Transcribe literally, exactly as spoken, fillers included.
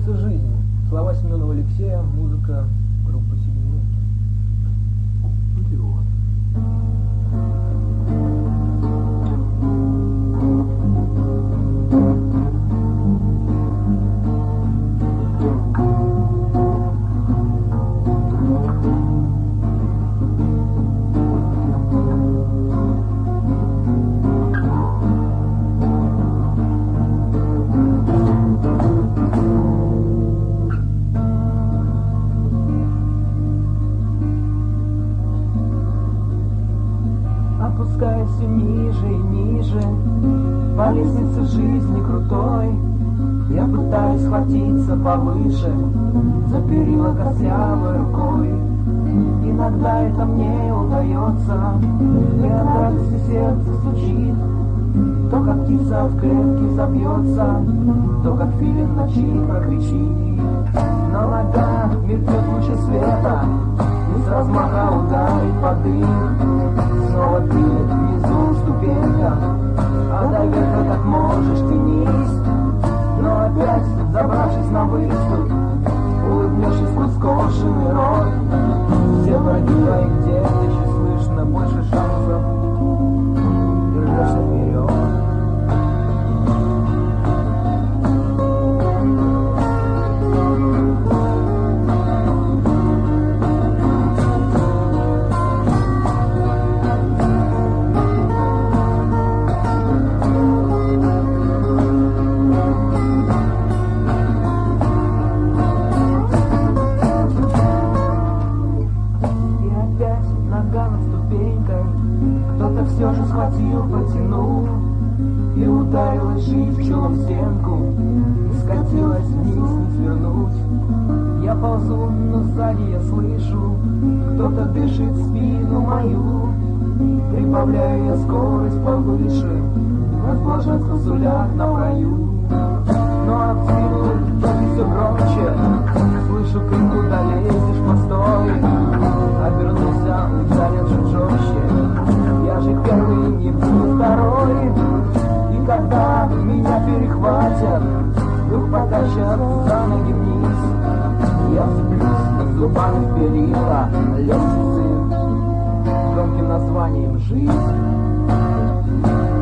Сердце жизни. Слова Семенова Алексея, музыка группы Сигизмунд. Перевод. Опускаясь все ниже и ниже по лестнице жизни крутой, я пытаюсь схватиться повыше за перила костлявой рукой. Иногда это мне удается, и от радости сердце стучит. То, как птица в клетке забьется, то, как филин в ночи прокричит. Но нога мелькнет лучи света, и с размаха ударит под дым. Снова ты внизу ступенька, а до верха как можешь тянись. Но опять, забравшись на выступ, улыбнешься сквозь скошенный рот. Все враги твои где-то еще слышно, больше шансов, держишься вперед. Все же схватил, потянул, и ударилась жизнь челом в стенку, и скатилась вниз, не свернуть. Я ползу, но сзади я слышу, кто-то дышит в спину мою. Прибавляю я скорость повыше, от блаженства сулят на краю. Но от силы токи все громче, слышу, ты куда лезешь, постой. Обернулся, ударил чуть жестче. Я же первый, не буду второй. И когда меня перехватят, вдруг потащат за ноги вниз, я вцеплюсь зубами в перила лестницы с громким названием «Жизнь».